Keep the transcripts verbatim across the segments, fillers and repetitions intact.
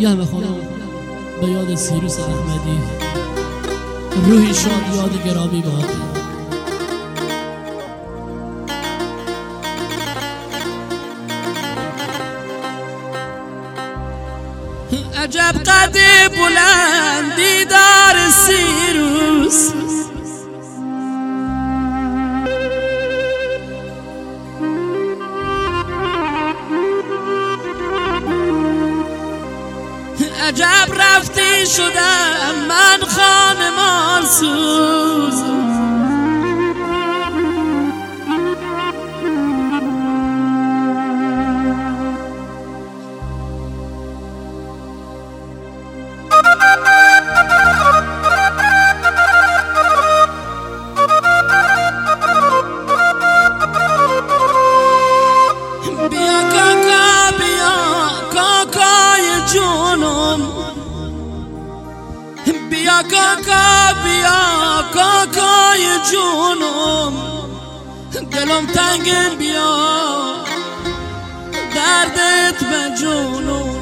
یه بخونم به یاد سیروس احمدی، روحی شاد یاد گرامی باد. عجب قد بلندی دار سیروس، عجب رفتی شدم من خانمان سوز. بیا کاکا بیا کاکای جونم، بیا کاکا بیا کاکای جونم، دلم تنگه بیا دردت به جونم.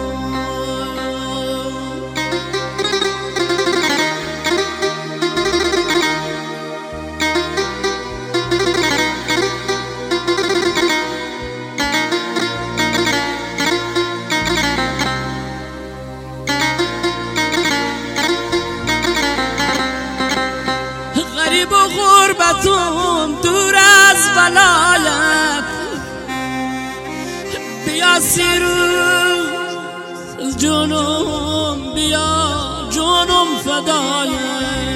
غریب و غربتم دور از ولایت، بیا سیروس جونم بیا جونم فدایت.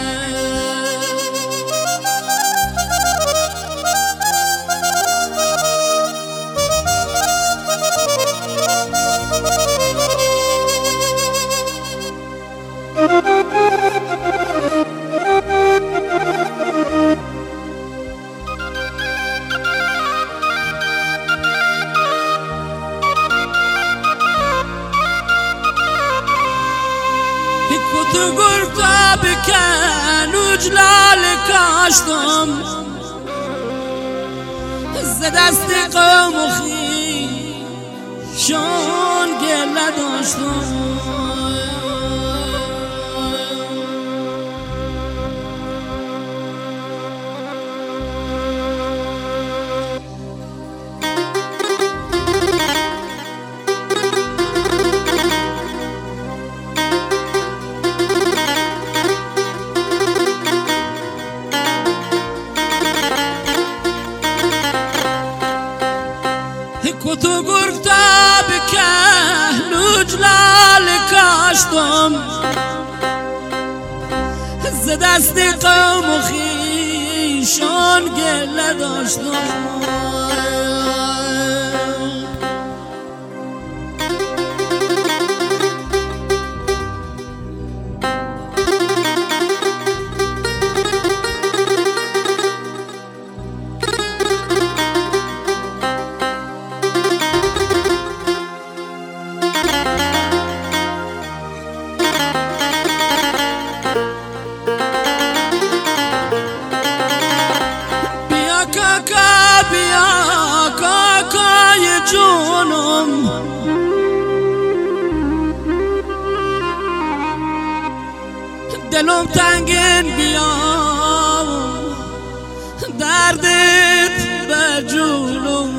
تو گرتا بکن و جلال کاشتم، ز دست قوم و خویشان گله داشتم. تو گرتا بکن و جلال کاشتم، ز دست قوم و خویشان گله داشتم. بیا کاکای جونم، دلم تنگین بیا دردت به جونم.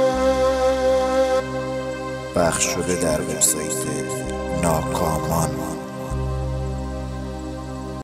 پخش شده در وبسایت ناکامان.